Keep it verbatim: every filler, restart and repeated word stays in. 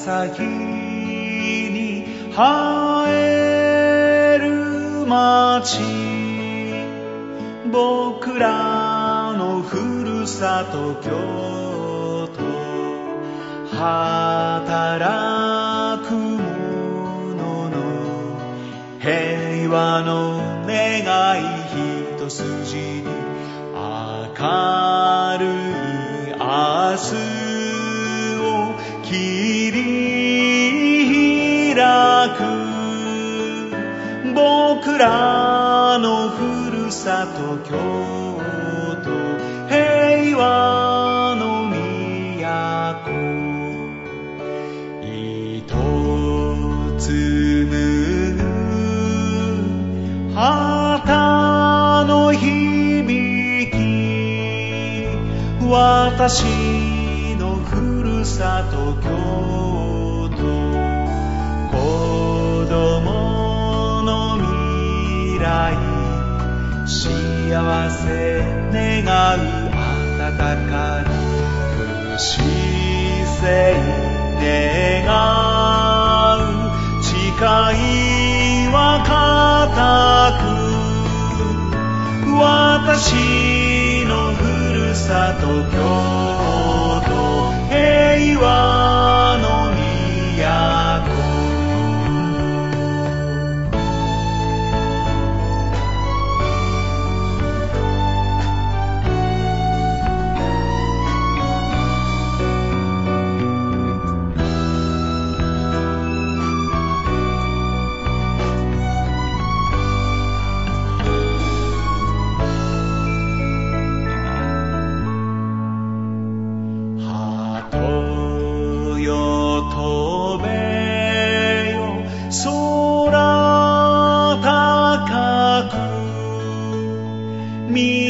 朝日に映える街、僕らのふるさと京都、働く者の平和の願い一筋に、明るい明日を切り開く、僕らのふるさと京都、平和の都、一つぬ旗の響き、私のふるさと京都、子供の未来、幸せ願う温かな不死生願う、誓いは固く、私のふるさと京都、平和の都。空高く